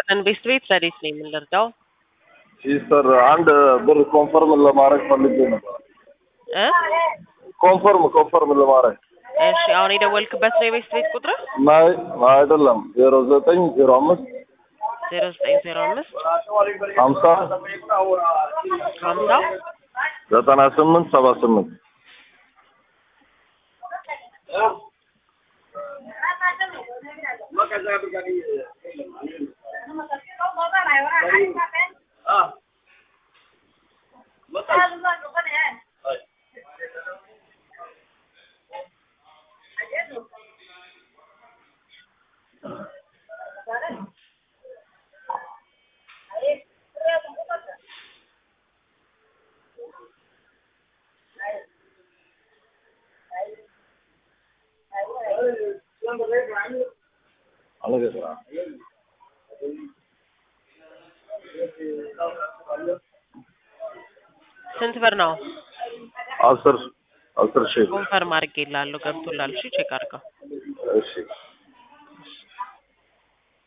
ይስጥልን ቤስት ቤት ረዲት ነው የምንረዳው? ሲስተር አንድ ብር ኮንፈርም ለማድረግ ፈልጌ ነበር። ኮንፈርም ለማድረግ። እሺ አሁን የደወልክበት ነው የቤስት ቤት ቁጥር? ማይ አይደለም 0905 0905 50 50 98 78 అలాగే సార్ ስንት ብር ነው? 10 ሺህ ኮንፈርም አድርጌልሃለሁ ገብቶላል። እሺ ቼክ አድርገው። እሺ